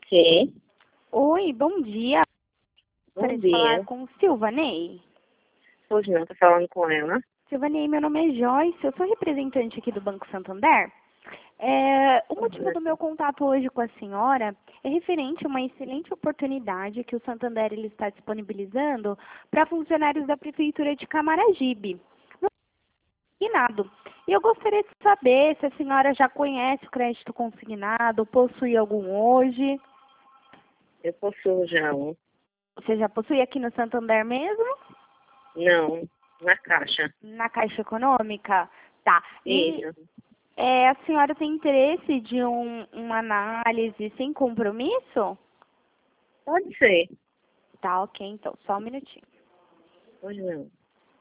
Sim, Oi, bom dia. bom Gostaria de falar dia. com Silvanei. Pois não, tô falando com ela. Silvanei, meu nome é Joyce, eu sou representante aqui do Banco Santander. O motivo do meu contato hoje com a senhora é referente a uma excelente oportunidade que o Santander ele está disponibilizando para funcionários da Prefeitura de Camaragibe. Não é consignado. E eu gostaria de saber se a senhora já conhece o crédito consignado, possui algum hoje. Eu possuo já um. Você já possui aqui no Santander mesmo? Não, na caixa. Na Caixa Econômica? Tá. E Isso, a senhora tem interesse de uma análise sem compromisso? pode ser. Tá, ok, então, só um minutinho. Pois não.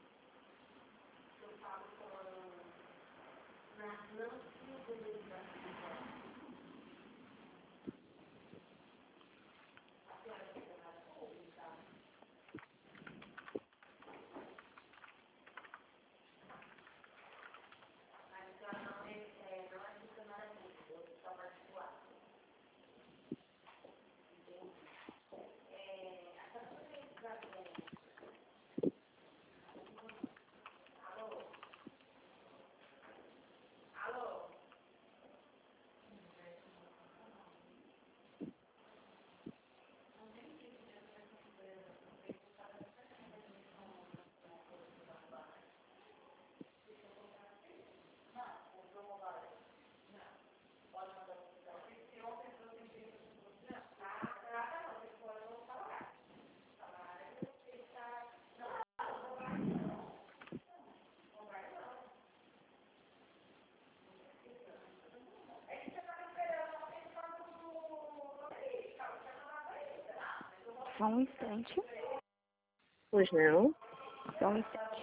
Só um instante. Pois não. Só um instante.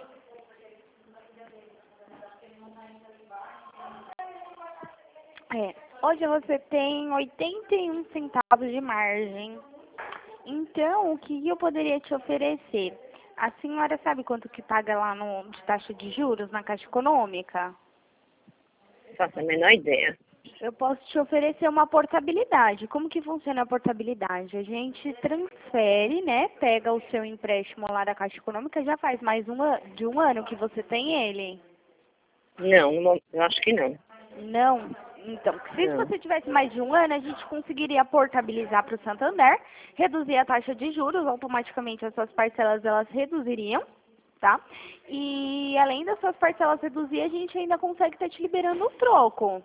Hoje você tem 81 centavos de margem. Então, o que eu poderia te oferecer? A senhora sabe quanto que paga lá de taxa de juros na Caixa Econômica? Faço a menor ideia. Eu posso te oferecer uma portabilidade. Como que funciona a portabilidade? A gente transfere, né? Pega o seu empréstimo lá da Caixa Econômica, já faz mais de um ano que você tem ele. Não, eu acho que não. Não? Então, se Não. você tivesse mais de um ano, a gente conseguiria portabilizar para o Santander, reduzir a taxa de juros, automaticamente as suas parcelas elas reduziriam, tá? E além das suas parcelas reduzir, a gente ainda consegue estar te liberando o troco.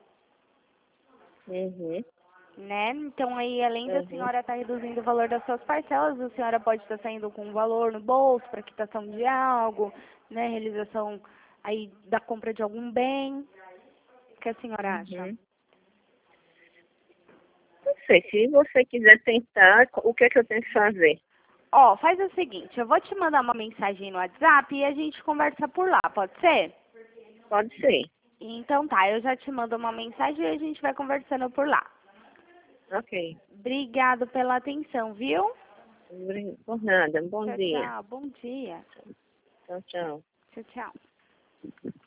Uhum, Né? Então aí, além da uhum, senhora estar reduzindo o valor das suas parcelas, a senhora pode estar saindo com um valor no bolso para quitação de algo, né? Realização aí da compra de algum bem. O que a senhora acha? uhum. Não sei, se você quiser tentar, o que é que eu tenho que fazer? Ó, faz o seguinte, eu vou te mandar uma mensagem no WhatsApp e a gente conversa por lá, pode ser? Pode ser. Então tá, eu já te mando uma mensagem e a gente vai conversando por lá. Ok. Obrigado pela atenção, viu? Por nada. Bom Tchau, dia. tchau. Bom dia. Tchau, tchau. Tchau, tchau.